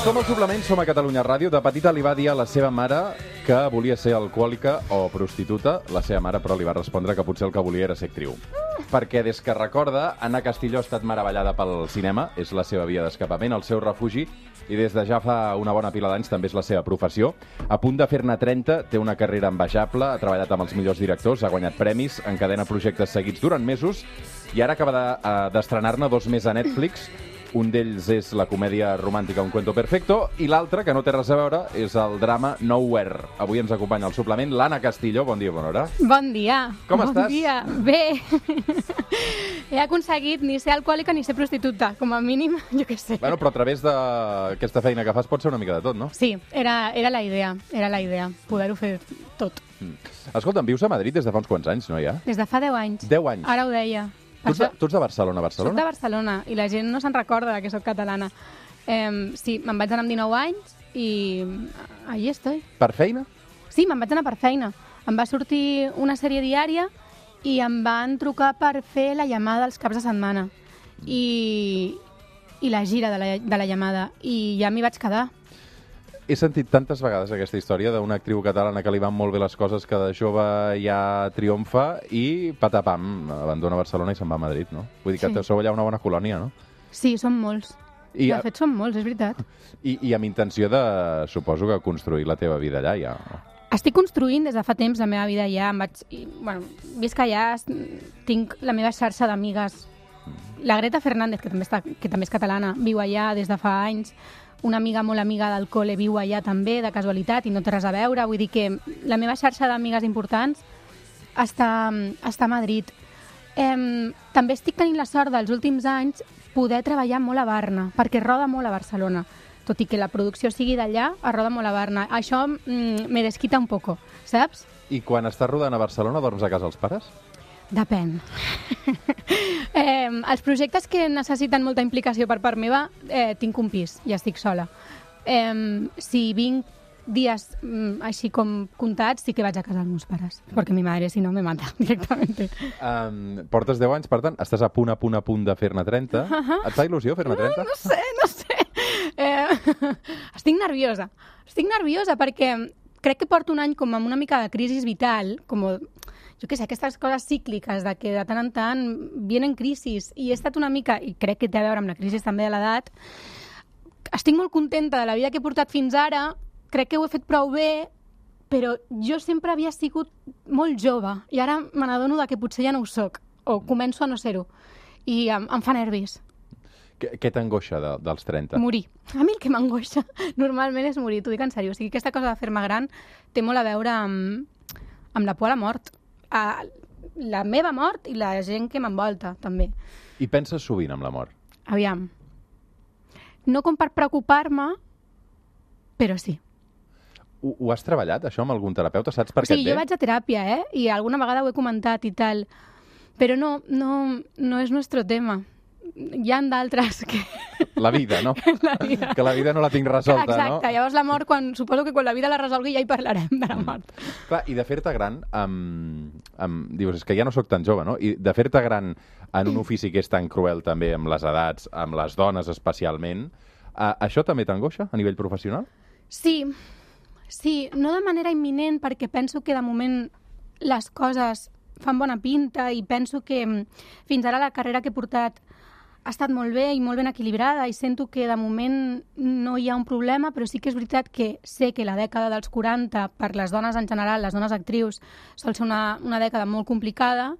Som al Suplement, som a Catalunya Ràdio. De petita li va dir a la seva mare que volia ser alcohòlica o prostituta. La seva mare, però, li va respondre que potser el que volia era ser actriu. Perquè des que recorda, Anna Castillo ha estat meravellada pel cinema, és la seva via d'escapament, el seu refugi, i des de ja fa una bona pila d'anys també és la seva professió. A punt de fer-ne 30, té una carrera envejable, ha treballat amb els millors directors, ha guanyat premis, encadena projectes seguits durant mesos, i ara acaba d'estrenar-ne 2 més a Netflix. Un d'ells és la comèdia romàntica Un cuento perfecto i l'altre, que no té res a veure, és el drama Nowhere. Avui ens acompanya al suplement l'Anna Castillo. Bon dia, bona hora. Bon dia. Com estàs? Bon dia. Bé. He aconseguit ni ser alcohòlica ni ser prostituta, com a mínim, jo què sé. Bueno, però a través d'aquesta feina que fas pot ser una mica de tot, no? Sí, era la idea, poder-ho fer tot. Escolta'm, vius a Madrid des de fa uns quants anys, no, ja? Des de fa 10 anys. 10 anys. Ara ho deia. Tu ets de Barcelona, Soc de Barcelona i la gent no se'n recorda que soc catalana. Sí, me'n vaig anar amb 19 anys i allí estoy. Per feina? Sí, me'n vaig anar per feina. Em va sortir una sèrie diària i em van trucar per fer la llamada els caps de setmana. I la gira de la llamada. I ja m'hi vaig quedar. He sentit tantes vegades aquesta història d'una actriu catalana que li van molt bé les coses, que de jove ja triomfa i patapam, abandona Barcelona i se'n va a Madrid, no? Vull dir que sou allà una bona colònia, no? Sí, som molts. De fet, som molts, és veritat. I amb intenció de, suposo que, construir la teva vida allà, ja. Estic construint des de fa temps la meva vida allà. Visc allà, tinc la meva xarxa d'amigues. La Greta Fernández, que també és catalana, viu allà des de fa anys. Una amiga molt amiga del col·le viu allà també, de casualitat, i no té res a veure. Vull dir que la meva xarxa d'amigues importants està a Madrid. També estic tenint la sort dels últims anys poder treballar molt a Barna, perquè roda molt a Barcelona. Tot i que la producció sigui d'allà, es roda molt a Barna. Això me desquita un poco, saps? I quan estàs rodant a Barcelona, dorms a casa els pares? Depèn. Els projectes que necessiten molta implicació per part meva, tinc un pis i estic sola. Si vinc dies així com comptats, sí que vaig a casa dels meus pares, perquè mi madre, si no, me mata directament. Portes 10 anys, per tant, estàs a punt de fer-ne 30. Et fa il·lusió fer-ne 30? No sé. Estic nerviosa perquè crec que porto un any com amb una mica de crisi vital, com, jo què sé, aquestes coses cícliques de que de tant en tant vienen crisis, i he estat una mica, i crec que té a veure amb la crisi també de l'edat, estic molt contenta de la vida que he portat fins ara, crec que ho he fet prou bé, però jo sempre havia sigut molt jove, i ara me n'adono que potser ja no ho soc, o començo a no ser-ho, i em fa nervis. Què t'angoixa dels 30? Morir. A mi el que m'angoixa normalment és morir, t'ho dic en sèrio. O sigui, aquesta cosa de fer-me gran té molt a veure amb la por a la mort. A la meva mort i la gent que m'envolta, també. I penses sovint en la mort? Aviam. No com per preocupar-me, però sí. Ho has treballat, això, amb algun terapeuta? Saps per què et ve? Jo vaig a teràpia, i alguna vegada ho he comentat i tal, però no és nostre tema. Hi ha d'altres que... La vida, no? La vida. Que la vida no la tinc resolta, exacte, no? Exacte, llavors la mort, suposo que quan la vida la resolgui ja hi parlarem de la mort. Clar, i de fer-te gran, dius, és que ja no sóc tan jove, no? I de fer-te gran en un ofici que és tan cruel també amb les edats, amb les dones especialment, això també t'angoixa a nivell professional? Sí, no de manera imminent, perquè penso que de moment les coses fan bona pinta i penso que fins ara la carrera que he portat ha estat molt bé i molt ben equilibrada i sento que de moment no hi ha un problema, però sí que és veritat que sé que la dècada dels 40, per les dones en general, les dones actrius, sol ser una dècada molt complicada.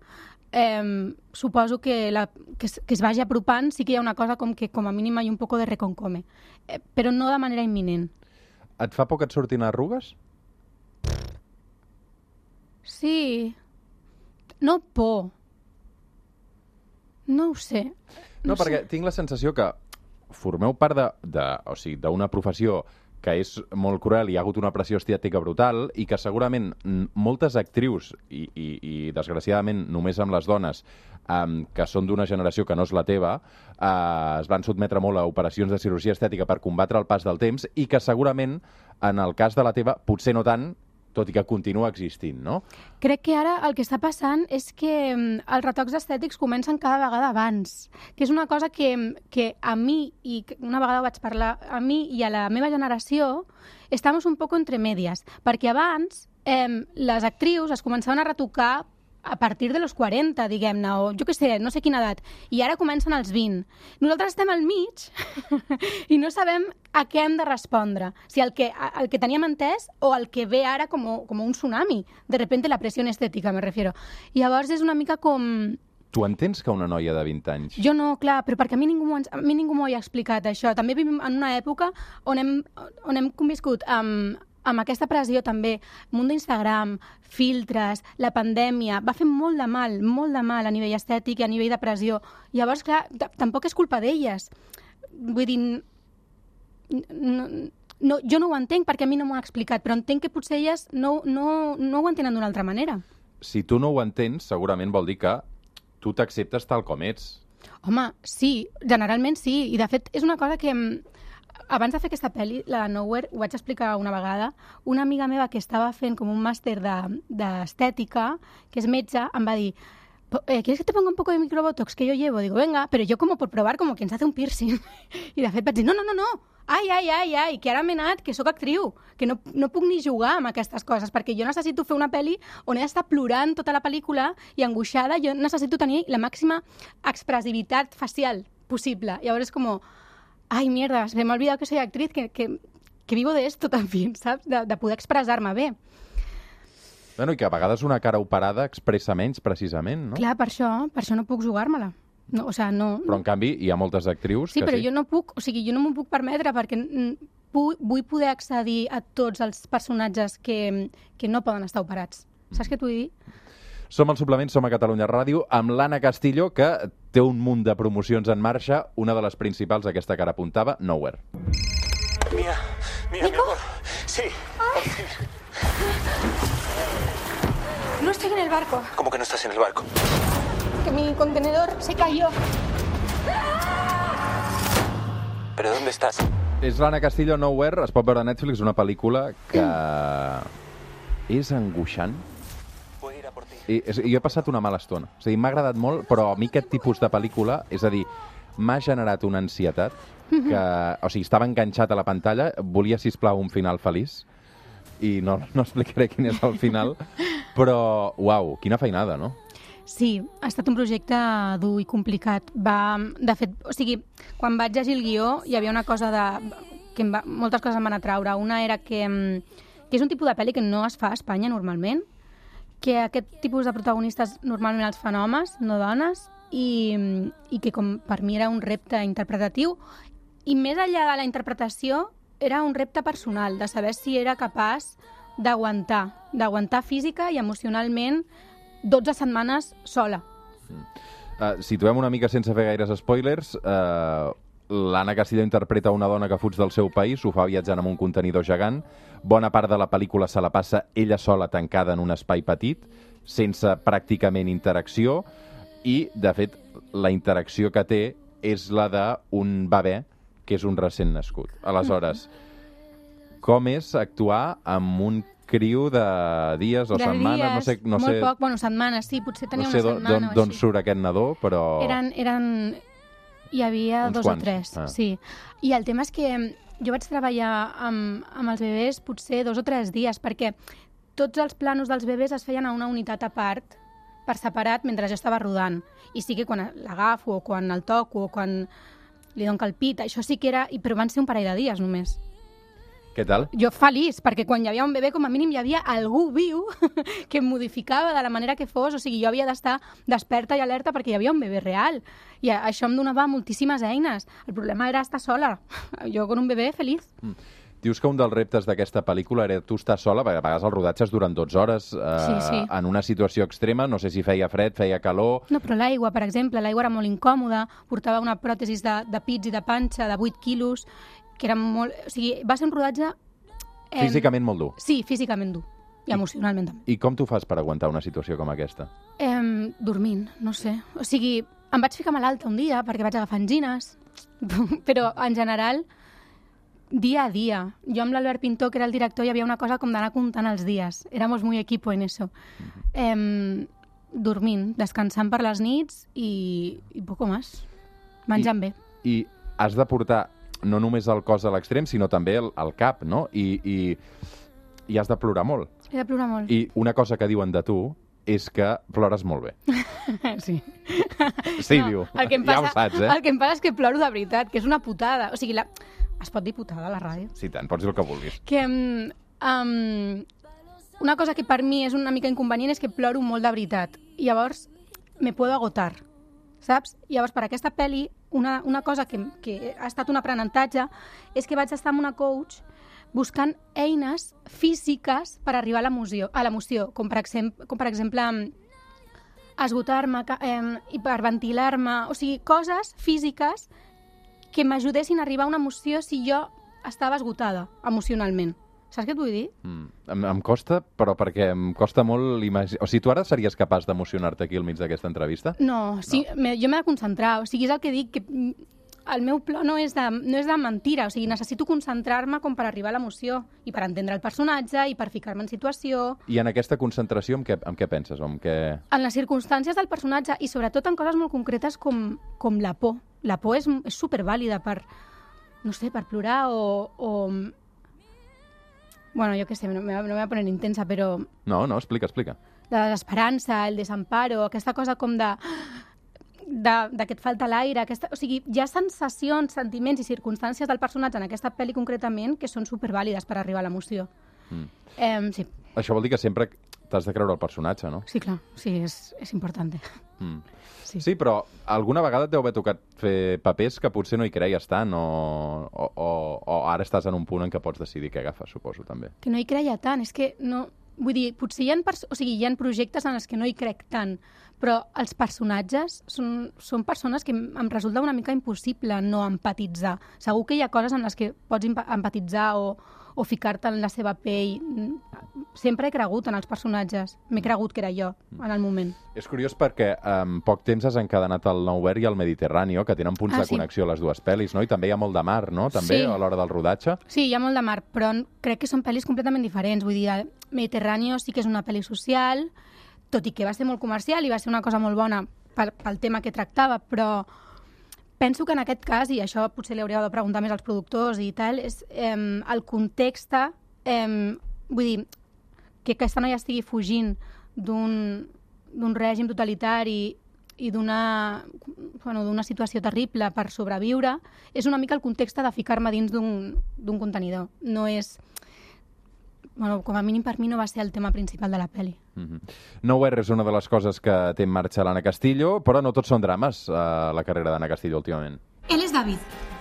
Suposo que es vagi apropant, sí que hi ha una cosa com que com a mínim hi ha un poco de reconcome, però no de manera imminent. Et fa por que et surtin arrugues? Sí. No por. No ho sé. No, perquè tinc la sensació que formeu part d'una professió que és molt cruel i hi ha hagut una pressió estètica brutal i que segurament moltes actrius, i desgraciadament només amb les dones, que són d'una generació que no és la teva, es van sotmetre molt a operacions de cirurgia estètica per combatre el pas del temps i que segurament, en el cas de la teva, potser no tant, tot i que continua existint, no? Crec que ara el que està passant és que els retocs estètics comencen cada vegada abans, que és una cosa que a mi, i una vegada ho vaig parlar, a mi i a la meva generació, estamos un poco entre medias, perquè abans les actrius es començaven a retocar a partir de los 40, diguem-ne, o jo què sé, no sé quina edat, i ara comencen als 20. Nosaltres estem al mig i no sabem a què hem de respondre, si el que teníem entès o el que ve ara com un tsunami. De repente la pressió estètica, me refiero. I llavors és una mica com... Tu entens que una noia de 20 anys... Jo no, clar, però perquè a mi ningú m'ho ha explicat, això. També vivim en una època on hem conviscut amb aquesta pressió també, munt d'Instagram, filtres, la pandèmia, va fer molt de mal a nivell estètic i a nivell de pressió. Llavors, clar, tampoc és culpa d'elles. Vull dir, jo no ho entenc perquè a mi no m'ho han explicat, però entenc que potser elles no ho entenen d'una altra manera. Si tu no ho entens, segurament vol dir que tu t'acceptes tal com ets. Home, sí, generalment sí. I, de fet, és una cosa que... Abans de fer aquesta pel·li, la de Nowhere, ho vaig explicar una vegada, una amiga meva que estava fent com un màster d'estètica, que és metge, em va dir ¿quieres que te ponga un poco de microbotox que yo llevo? Digo, venga, pero yo como por probar, como quien se hace un piercing. I de fet vaig dir, no, ai, que ara m'he anat, que sóc actriu, que no puc ni jugar amb aquestes coses, perquè jo necessito fer una pel·li on he d'estar plorant tota la pel·lícula i angoixada, jo necessito tenir la màxima expressivitat facial possible. Llavors és com... Ai, mierda, se me ha olvidado que soy actriz, que vivo de esto también, saps? De poder expressar-me bé. Bueno, i que a vegades una cara operada expressa menys, precisament, no? Clar, per això no puc jugar-me-la. No, o sea, no... Però, en canvi, hi ha moltes actrius sí, que però jo no puc, o sigui, jo no m'ho puc permetre perquè vull poder accedir a tots els personatges que no poden estar operats. Saps què t'ho vull dir? Som al Suplement, som a Catalunya Ràdio, amb l'Anna Castillo, que té un munt de promocions en marxa, una de les principals, aquesta que ara apuntava, Nowhere. Mía, mi amor. Sí. No estoy en el barco. ¿Cómo que no estás en el barco? Que mi contenedor se cayó. ¿Pero dónde estás? És l'Anna Castillo, Nowhere, es pot veure a Netflix, una pel·lícula que és angoixant. I jo he passat una mala estona. És a dir, m'ha agradat molt, però a mi aquest tipus de pel·lícula, és a dir, m'ha generat una ansietat que, o sigui, estava enganxat a la pantalla, volia, sisplau, un final feliç, i no explicaré quin és el final, però, uau, quina feinada, no? Sí, ha estat un projecte dur i complicat. De fet, o sigui, quan vaig llegir el guió, hi havia una cosa que moltes coses em van atraure. Una era que és un tipus de pel·li que no es fa a Espanya normalment, que aquest tipus de protagonistes normalment els fan homes, no dones, i que com per mi era un repte interpretatiu, i més enllà de la interpretació era un repte personal, de saber si era capaç d'aguantar física i emocionalment 12 setmanes sola. Situem una mica sense fer gaires spoilers. L'Anna Castillo interpreta una dona que fuig del seu país, ho fa viatjant amb un contenidor gegant. Bona part de la pel·lícula se la passa ella sola tancada en un espai petit, sense pràcticament interacció, i, de fet, la interacció que té és la d'un bebè, que és un recent nascut. Aleshores, com és actuar amb un criu de dies o setmanes? No sé, molt poc, bueno, setmanes, sí, potser tenia una setmana o així. D'on surt aquest nadó, però... Hi havia uns 2 quants. o 3, sí. I el tema és que jo vaig treballar amb els bebès potser 2 o 3 dies, perquè tots els planos dels bebès es feien a una unitat a part, per separat, mentre jo estava rodant. I sí que quan l'agafo, o quan el toco, o quan li dono el pit, això sí que era... Però van ser un parell de dies, només. Què tal? Jo feliç, perquè quan hi havia un bebè, com a mínim hi havia algú viu que em modificava de la manera que fos, o sigui, jo havia d'estar desperta i alerta perquè hi havia un bebè real. I això em donava moltíssimes eines. El problema era estar sola. Jo con un bebè feliç. Dius que un dels reptes d'aquesta pel·lícula era tu estar sola, perquè a vegades els rodatges duren 12 hores sí. En una situació extrema, no sé si feia fred, feia calor... No, però l'aigua, per exemple, l'aigua era molt incòmoda, portava una pròtesis de pits i de panxa de 8 quilos, que era molt... O sigui, va ser un rodatge... Físicament molt dur. Sí, físicament dur. I emocionalment també. I com tu fas per aguantar una situació com aquesta? Dormint, no sé. O sigui, em vaig ficar malalta un dia perquè vaig agafar angines, però en general dia a dia. Jo amb l'Albert Pintor, que era el director, hi havia una cosa com d'anar comptant els dies. Éramos muy equipo en eso. Dormint, descansant per les nits i poco más. Menjant bé. I has de portar no només el cos a l'extrem, sinó també el cap, no? I has de plorar molt. He de plorar molt. I una cosa que diuen de tu és que plores molt bé. Sí. Sí, no, diu. Ja ho saps, eh? El que em passa és que ploro de veritat, que és una putada. O sigui, es pot dir putada a la ràdio? Sí, tant, pots dir el que vulguis. Que una cosa que per mi és una mica inconvenient és que ploro molt de veritat. I llavors me puedo agotar, saps? Llavors, per aquesta pel·li, una cosa que ha estat un aprenentatge és que vaig estar amb una coach buscant eines físiques per arribar a l'emoció, com per exemple esgotar-me, hiperventilar-me, o sigui, coses físiques que m'ajudessin a arribar a una emoció si jo estava esgotada emocionalment. Saps què et vull dir? Em costa, però perquè em costa molt imaginar... O sigui, tu ara series capaç d'emocionar-te aquí al mig d'aquesta entrevista? No, sí, jo m'he de concentrar. O sigui, és el que dic, que el meu plor no és de mentira. O sigui, necessito concentrar-me com per arribar a l'emoció i per entendre el personatge i per ficar-me en situació. I en aquesta concentració, en què penses? En les circumstàncies del personatge i sobretot en coses molt concretes com la por. La por és supervàlida per, no sé, per plorar o... Bueno, jo què sé, no me voy a poner intensa, però... No, explica. La desesperança, el desamparo, aquesta cosa com de que et falta l'aire, o sigui, hi ha sensacions, sentiments i circumstàncies del personatge en aquesta pel·li concretament que són supervàlides per arribar a l'emoció. Sí. Això vol dir que sempre t'has de creure el personatge, no? Sí, clar, sí, és important. Sí, però alguna vegada et deu haver tocat fer papers que potser no hi creies tant o ara estàs en un punt en què pots decidir què agafes, suposo, també. Que no hi creia tant, és que no... Vull dir, potser hi ha projectes en els que no hi crec tant, però els personatges són persones que em resulta una mica impossible no empatitzar. Segur que hi ha coses en les que pots empatitzar o ficar-te en la seva pell. Sempre he cregut en els personatges. M'he cregut que era jo, en el moment. És curiós perquè en poc temps has encadenat el Nou Verd i el Mediterrani, que tenen punts de connexió a les dues pel·lis, no? I també hi ha molt de mar, no? També a l'hora del rodatge. Sí, hi ha molt de mar, però crec que són pel·lis completament diferents. Vull dir, el Mediterrani sí que és una pel·li social, tot i que va ser molt comercial i va ser una cosa molt bona pel tema que tractava, però penso que en aquest cas, i això potser li hauria de preguntar més als productors i tal, és el context, vull dir, que aquesta noia estigui fugint d'un règim totalitari i d'una situació terrible per sobreviure, és una mica el context de ficar-me dins d'un contenidor. No és... Bueno, com a mínim per mi no va ser el tema principal de la pel·li. Nowhere és una de les coses que té en marxa l'Anna Castillo, però no tots són drames a la carrera d'Anna Castillo últimament. Él es David.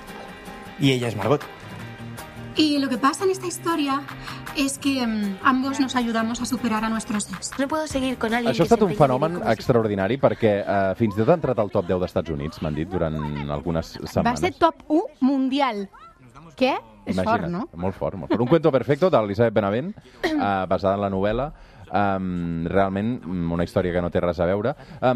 Y ella es Margot. Y lo que pasa en esta historia es que ambos nos ayudamos a superar a nuestros ex. No puedo seguir con alguien Això ha estat un fenomen extraordinari perquè fins i tot ha entrat al top 10 d'Estats Units, m'han dit, durant algunes setmanes. Va ser top 1 mundial. Què? És fort, no? Molt fort, molt fort. Un cuento perfecto d'Elisabeth Benavent, basada en la novel·la. Realment, una història que no té res a veure.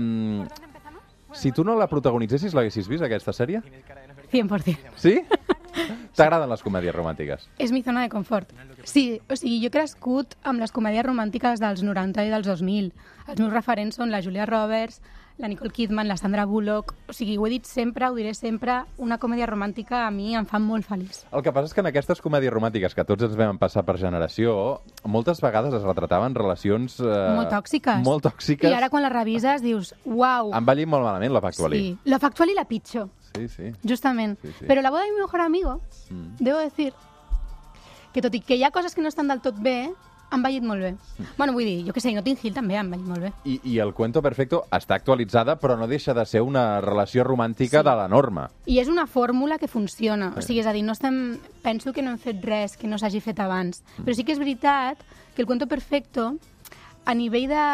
Si tu no la protagonitzessis, l'haguessis vist, aquesta sèrie? 100%. Sí? T'agraden les comèdies romàntiques? És mi zona de confort. Sí, o sigui, jo he crescut amb les comèdies romàntiques dels 90 i dels 2000. Els meus referents són la Julia Roberts, la Nicole Kidman, la Sandra Bullock... O sigui, ho he dit sempre, ho diré sempre, una comèdia romàntica a mi em fa molt feliç. El que passa és que en aquestes comèdies romàntiques que tots ens vam passar per generació, moltes vegades es retrataven relacions... Molt tòxiques. Molt tòxiques. I ara quan les revises dius, uau... Han vallit molt malament la Factual. Sí, la Factual i la pitjor. Sí, sí. Justament. Sí, sí. Però la boda de mi mejor amigo, debo decir, que tot i que hi ha coses que no estan del tot bé, han vallit molt bé. Bueno, vull dir, jo què sé, Notting Hill també han vallit molt bé. I el Cuento Perfecto està actualitzada, però no deixa de ser una relació romàntica de la norma. I és una fórmula que funciona. O sigui, és a dir, penso que no hem fet res que no s'hagi fet abans. Però sí que és veritat que el Cuento Perfecto, a nivell de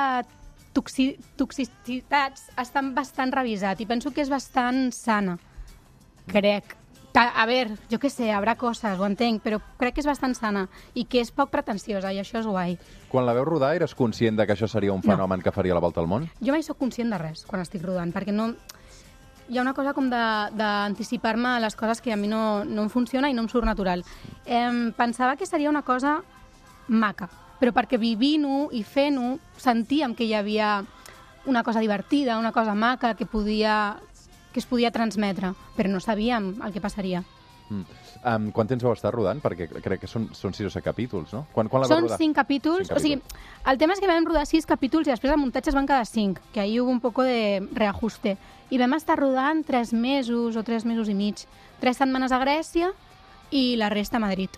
toxicitats, està bastant revisat i penso que és bastant sana. Crec. A veure, jo què sé, haurà coses, ho entenc, però crec que és bastant sana i que és poc pretensiosa, i això és guai. Quan la veus rodar, eres conscient de que això seria un fenomen que faria la volta al món? Jo mai soc conscient de res quan estic rodant, perquè no... hi ha una cosa com d'anticipar-me a les coses que a mi no em funciona i no em surt natural. Pensava que seria una cosa maca, però perquè vivint-ho i fent-ho sentíem que hi havia una cosa divertida, una cosa maca que es podia transmetre, però no sabíem el que passaria. Quant temps vau estar rodant? Perquè crec que són 6 o 7 capítols, no? Quan la vau Són rodar? 5 capítols. O sigui, el tema és que vam rodar 6 capítols i després el muntatge es van quedar 5, que ahí hubo un poco de reajuste. I vam estar rodant 3 mesos o 3 mesos i mig. 3 setmanes a Grècia i la resta a Madrid.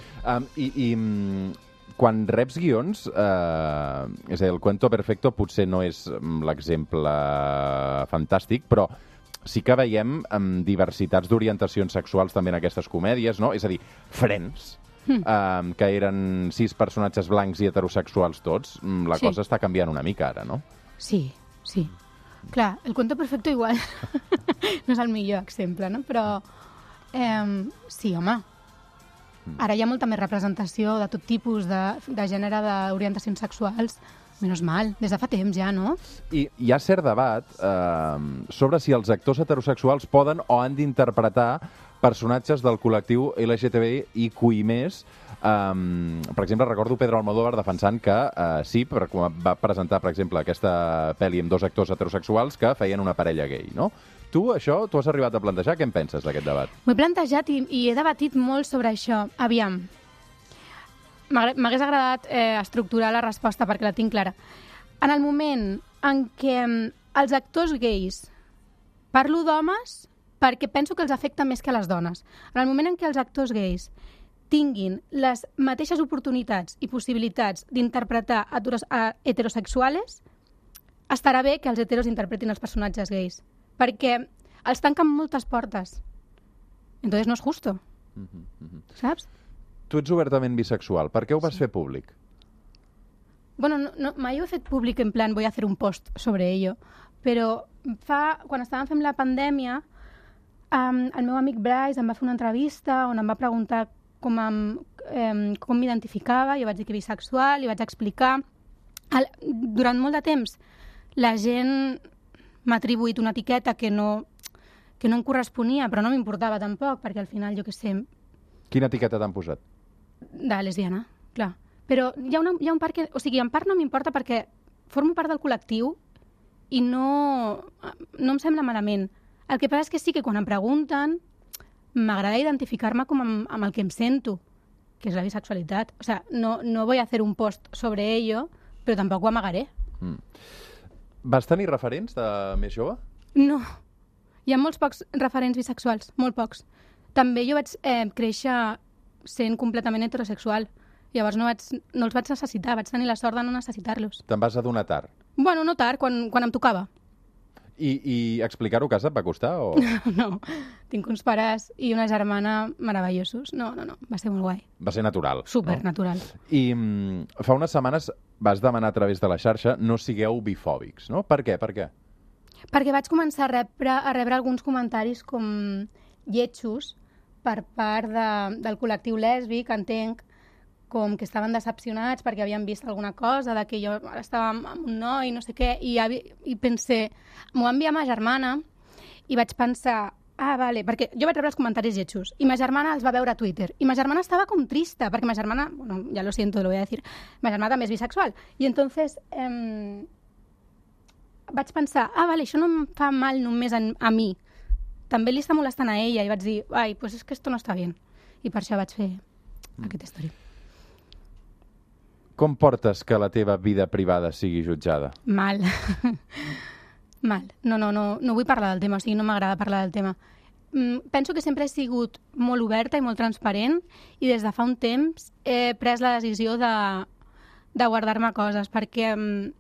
Quan reps guions, és a dir, el Cuento Perfecto potser no és l'exemple fantàstic, però sí que veiem diversitats d'orientacions sexuals també en aquestes comèdies, no? És a dir, Friends, que eren 6 personatges blancs i heterosexuals tots, la cosa està canviant una mica ara, no? Sí. Clar, el Cuento Perfecto igual no és el millor exemple, no? Però sí, home. Ara hi ha molta més representació de tot tipus de gènere d'orientacions sexuals. Menos mal, des de fa temps ja, no? I hi ha cert debat sobre si els actors heterosexuals poden o han d'interpretar personatges del col·lectiu LGTBIQI+. Per exemple, recordo Pedro Almodóvar defensant que sí, quan va presentar, per exemple, aquesta pel·li amb 2 actors heterosexuals que feien una parella gay, no? Tu has arribat a plantejar? Què en penses d'aquest debat? M'ho he plantejat i he debatit molt sobre això. Aviam, m'hagués agradat estructurar la resposta perquè la tinc clara. En el moment en què els actors gais, parlo d'homes perquè penso que els afecta més que a les dones, en el moment en què els actors gais tinguin les mateixes oportunitats i possibilitats d'interpretar heterosexuals, estarà bé que els heteros interpretin els personatges gais, perquè els tanquen moltes portes. Entonces no és justo. Saps? Tu ets obertament bisexual. Per què ho vas fer públic? Bueno, mai ho he fet públic en plan voy a hacer un post sobre ello, però quan estàvem fent la pandèmia, el meu amic Bryce em va fer una entrevista on em va preguntar com m'identificava, jo vaig dir que bisexual, i vaig explicar. Durant molt de temps la gent m'ha atribuït una etiqueta que no em corresponia, però no m'importava tampoc, perquè al final, jo què sé... Quina etiqueta t'han posat? De lesbiana, clar. Però hi ha un part que... O sigui, en part no m'importa perquè formo part del col·lectiu i no em sembla malament. El que passa és que sí que quan em pregunten m'agrada identificar-me com amb el que em sento, que és la bisexualitat. O sigui, no voy a hacer un post sobre ello, però tampoc ho amagaré. Vas tenir referents de més jove? No. Hi ha molts pocs referents bisexuals, molt pocs. També jo vaig créixer sent completament heterosexual. Llavors no els vaig necessitar, vaig tenir la sort de no necessitar-los. Te'n vas adonar tard? Bueno, no tard, quan em tocava. I explicar-ho a casa et va costar? O... No, tinc uns pares i una germana meravellosos. No, va ser molt guai. Va ser natural. Supernatural. No? I fa unes setmanes vas demanar a través de la xarxa no sigueu bifòbics, no? Per què? Perquè vaig començar a rebre alguns comentaris com lletjos per part del col·lectiu lèsbic, entenc, com que estaven decepcionats perquè havien vist alguna cosa, de que jo estava amb un noi, no sé què, i pensé, m'ho va enviar ma germana, i vaig pensar, vale, perquè jo vaig rebre els comentaris lletjos, i ma germana els va veure a Twitter, i ma germana estava com trista, perquè ma germana, bueno, ja lo siento, lo voy a decir, ma germana també és bisexual, i entonces vaig pensar, vale, això no em fa mal només a mi, també li està molestant a ella, i vaig dir, pues és que esto no està bien, i per això vaig fer aquesta història. Com portes que la teva vida privada sigui jutjada? Mal. Mal. No vull parlar del tema, o sigui, no m'agrada parlar del tema. Penso que sempre he sigut molt oberta i molt transparent i des de fa un temps he pres la decisió de guardar-me coses perquè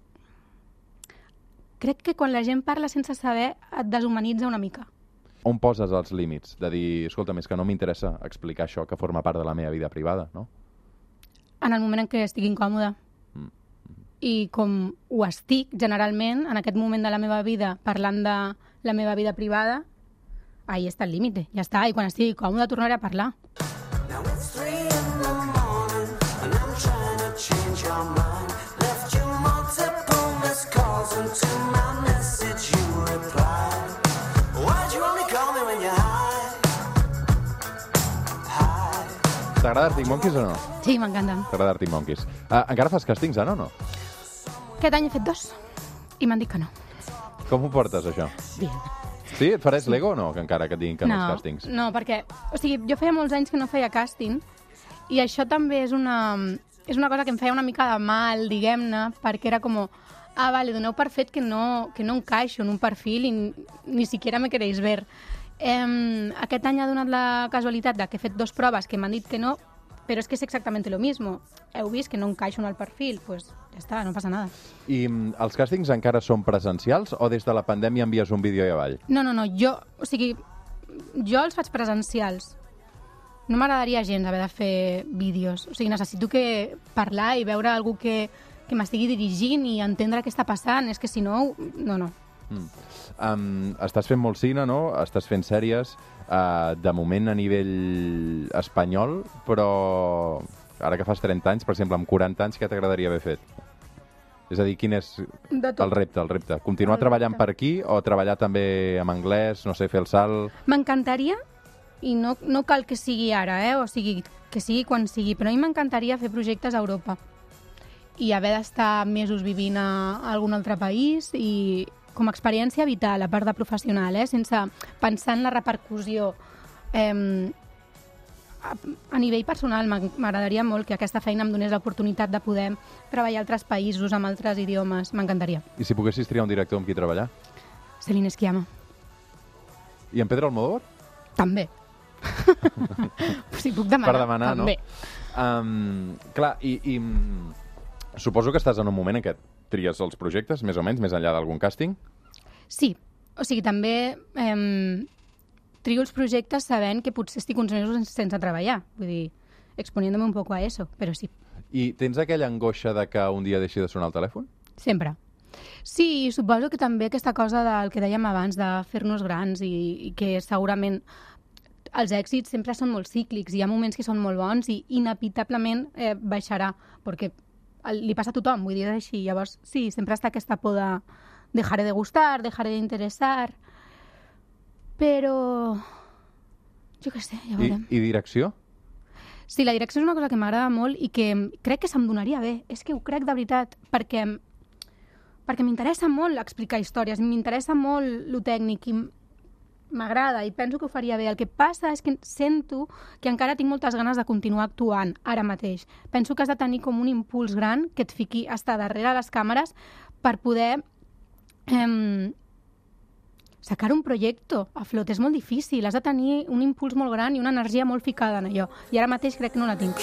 crec que quan la gent parla sense saber et deshumanitza una mica. On poses els límits? De dir, escolta, més que no m'interessa explicar això que forma part de la meva vida privada, no? En el moment en què estic incòmoda. I com ho estic, generalment, en aquest moment de la meva vida, parlant de la meva vida privada, ahí està el límite, ja està. I quan estigui còmoda tornaré a parlar. Now it's 3 in the morning and I'm trying to change your mind. Left you multiple missed calls and to my message you replied. Why'd T'agrada Arctic Monkeys o no? Sí, m'encanten. T'agrada Arctic Monkeys. Encara fas càstings, Anna, o no? Aquest any he fet 2 i m'han dit que no. Com ho portes, això? Bien. Sí? Et faràs Lego o no, que encara que et diguin que no els càstings? No, perquè... O sigui, jo feia molts anys que no feia càsting i això també és una cosa que em feia una mica de mal, diguem-ne, perquè era com... vale, doneu per fet que no encaixo en un perfil i ni siquiera me queréis ver. Aquest any ha donat la casualitat de que he fet 2 proves que m'han dit que no, però és que és exactament lo mismo. Heu vist que no encaixo en el perfil, pues ja està, no passa nada. I els càstings encara són presencials o des de la pandèmia envies un vídeo i avall? No, jo els faig presencials. No m'agradaria gens haver de fer vídeos. O sigui, necessito parlar i veure algú que m'estigui dirigint i entendre què està passant. És que si no, no. Estàs fent molt cine, no? Estàs fent sèries, de moment a nivell espanyol, però ara que fas 30 anys, per exemple, amb 40 anys, què t'agradaria haver fet? És a dir, quin és el repte? Continuar treballant per aquí o treballar també en anglès, no sé, fer el salt? M'encantaria, i no cal que sigui ara, o sigui, que sigui quan sigui, però a mi m'encantaria fer projectes a Europa i haver d'estar mesos vivint a algun altre país i com a experiència vital, a part de professional, sense pensar en la repercussió. A nivell personal, m'agradaria molt que aquesta feina em donés l'oportunitat de poder treballar a altres països, amb altres idiomes. M'encantaria. I si poguessis triar un director amb qui treballar? Celine Sciamma. I en Pedro Almodóvar? També. Si puc demanar, per demanar, també. No? Clar, i suposo que estàs en un moment en què tries els projectes, més o menys, més enllà d'algun càsting? Sí. O sigui, també trio els projectes sabent que potser estic uns mesos sense treballar. Vull dir, exponiéndome un poco a eso, però sí. I tens aquella angoixa de que un dia deixi de sonar el telèfon? Sempre. Sí, suposo que també aquesta cosa del que dèiem abans, de fer-nos grans i que segurament els èxits sempre són molt cíclics. Hi ha moments que són molt bons i inevitablement baixarà, perquè li passa a tothom, vull dir, és així. Llavors, sí, sempre està aquesta por de dejaré de gustar, dejaré de interesar, però jo què sé, ja veurem. I direcció? Sí, la direcció és una cosa que m'agrada molt i que crec que se'm donaria bé. És que ho crec de veritat, perquè m'interessa molt explicar històries, m'interessa molt lo tècnic i m'agrada i penso que ho faria bé. El que passa és que sento que encara tinc moltes ganes de continuar actuant ara mateix. Penso que has de tenir com un impuls gran que et fiqui a estar darrere les càmeres per poder sacar un projecte a flot. És molt difícil, has de tenir un impuls molt gran i una energia molt ficada en allò. I ara mateix crec que no la tinc.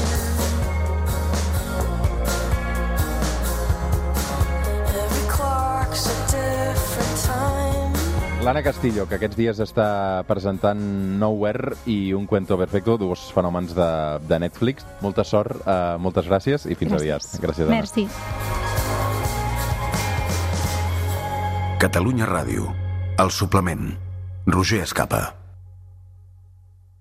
L'Anna Castillo, que aquests dies està presentant Nowhere i Un cuento perfecto, 2 fenòmens de Netflix. Molta sort, moltes gràcies i fins aviat. Gràcies, Anna. Merci. Catalunya Ràdio. El suplement. Roger Escapa.